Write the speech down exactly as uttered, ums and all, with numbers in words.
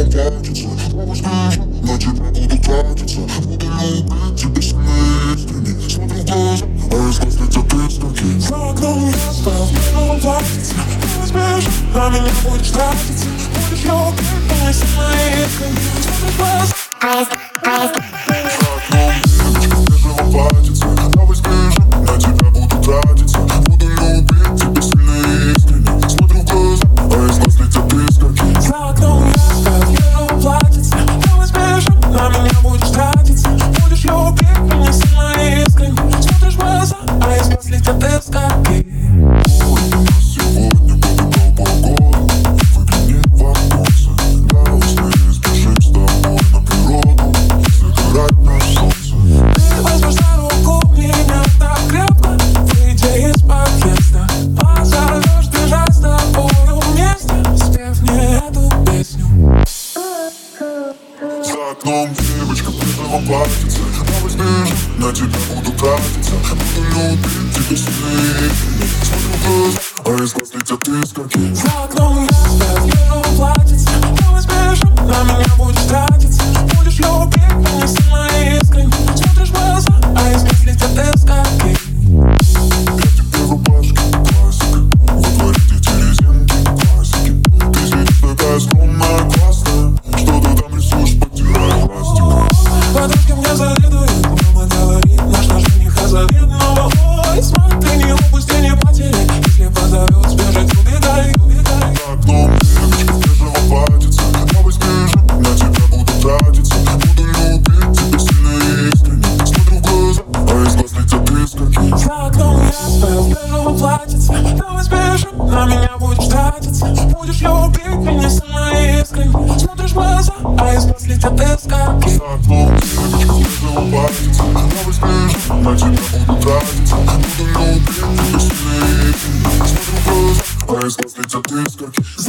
платится. На тебя буду тратиться. Буду любить тебя сильно искренне. Смотрю в глаза, а из глаз летят искорки. За окном место в белом платьице. Ты возьмешь, а меня будешь тратиться. Будешь любить меня сильно искренне. Смотрю в глаза, а из глаз платится, новый скажи, на тебя буду тратиться. Буду любить тебя сильно искренне. Смотрю в глаза, а из глаз летят искорки. За окном место в белом платьице. Новый скажи, на меня будешь тратиться. Будешь любить меня сильно искренне. Смотришь в глаза, а из глаз летят искорки. Сегодня подобрал погоду. Выгляни в оконце. Да, устали, спешим с тобой на природу. Загорать на солнце. Ты возьмешь за руку меня так крепко. Выйди из подъезда. Позовешь бежать с тобою вместе. Спев мне эту песню. За окном девочка в белом платьице. Новый сбежит, на тебя буду тратиться. Буду любить тебя сильно искренне. Смотрю в глаза, а из глаз летят искорки. За окном место в белом платьице. Новый сбежит, на меня будешь тратиться. Будешь любить меня сильно искренне. Смотришь в глаза, а из глаз летят искорки. Я тебе рубашки, классика. Во дворе дети резинки, классики. Ты сидишь такая скромная, классная. Что ты там рисуешь, потирая пластик. Подружки мне завидуют. Мама говорит, наш наш жених завидного. Ой, смотри, не упусти, не потери. Если позовет, сбежать, убегай, убегай. За окном девочка в бежевом платьице. Новый скажи, на тебя буду тратиться. Буду любить тебя сильно искренне. Смотрю в глаза, а из глаз летят искорки. За окном место в бежевом платьице. Новый сбежи, на меня будешь тратиться. Будешь любить меня сильно искренне. Смотришь в глаза, а из глаз летят искорки. За окном девочка в бежевом платьице. Новый сбежи, на тебя буду тратиться. Буду любить тебя сильно искренне. Смотрю в глаза, а из глаз летят искорки.